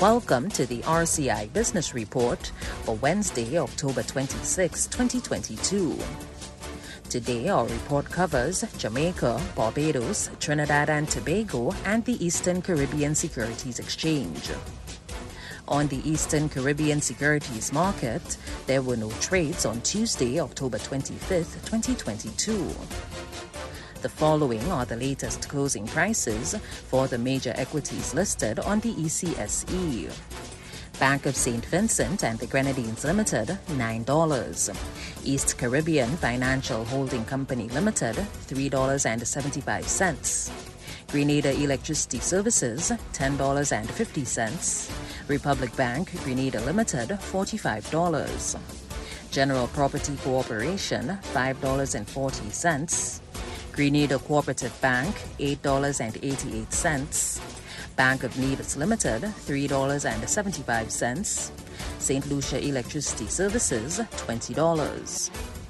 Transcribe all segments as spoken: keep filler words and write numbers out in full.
Welcome to the R C I Business Report for Wednesday, October twenty-sixth, twenty twenty-two. Today, our report covers Jamaica, Barbados, Trinidad and Tobago, and the Eastern Caribbean Securities Exchange. On the Eastern Caribbean Securities Market, there were no trades on Tuesday, October twenty-fifth, twenty twenty-two. The following are the latest closing prices for the major equities listed on the E C S E. Bank of Saint Vincent and the Grenadines Limited, nine dollars. East Caribbean Financial Holding Company Limited, three dollars and seventy-five cents. Grenada Electricity Services, ten dollars and fifty cents. Republic Bank, Grenada Limited, forty-five dollars. General Property Corporation, five dollars and forty cents. Grenada Cooperative Bank, eight dollars and eighty-eight cents. Bank of Nevis Limited, three dollars and seventy-five cents. Saint Lucia Electricity Services, twenty dollars.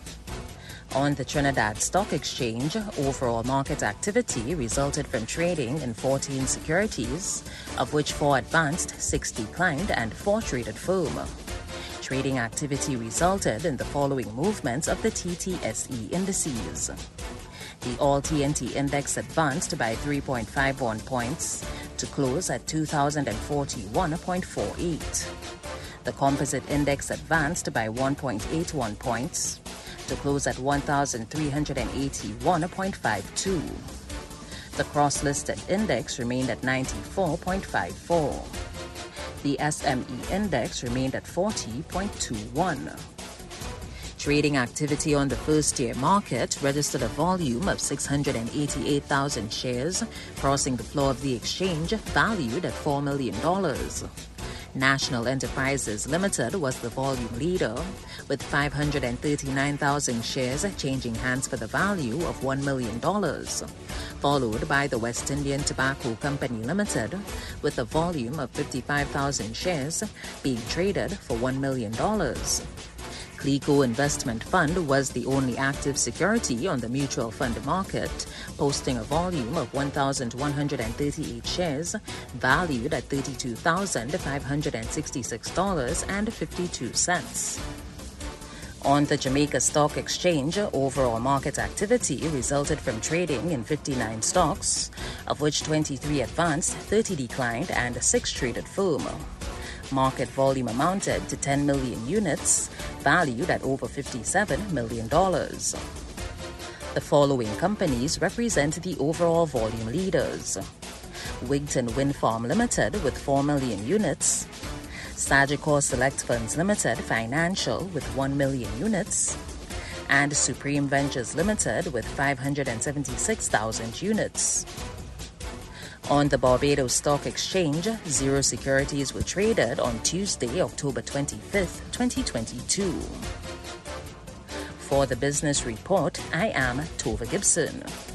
On the Trinidad Stock Exchange, overall market activity resulted from trading in fourteen securities, of which four advanced, six declined, and four traded firm. Trading activity resulted in the following movements of the T T S E indices. The All T N T Index advanced by three point five one points to close at two thousand forty-one point four eight. The Composite Index advanced by one point eight one points to close at one thousand three hundred eighty-one point five two. The Cross-Listed Index remained at ninety-four point five four. The S M E Index remained at forty point two one. Trading activity on the first-tier market registered a volume of six hundred eighty-eight thousand shares, crossing the floor of the exchange valued at four million dollars. National Enterprises Limited was the volume leader, with five hundred thirty-nine thousand shares changing hands for the value of one million dollars, followed by the West Indian Tobacco Company Limited, with a volume of fifty-five thousand shares being traded for one million dollars. CLICO Investment Fund was the only active security on the mutual fund market, posting a volume of one thousand one hundred thirty-eight shares valued at thirty-two thousand five hundred sixty-six dollars and fifty-two cents. On the Jamaica Stock Exchange, overall market activity resulted from trading in fifty-nine stocks, of which twenty-three advanced, thirty declined, and six traded firm. Market volume amounted to ten million units, valued at over fifty-seven million dollars. The following companies represent the overall volume leaders: Wigton Wind Farm Limited with four million units, Sagicor Select Funds Limited Financial with one million units, and Supreme Ventures Limited with five hundred seventy-six thousand units. On the Barbados Stock Exchange, zero securities were traded on Tuesday, October twenty-fifth, twenty twenty-two. For the Business Report, I am Tova Gibson.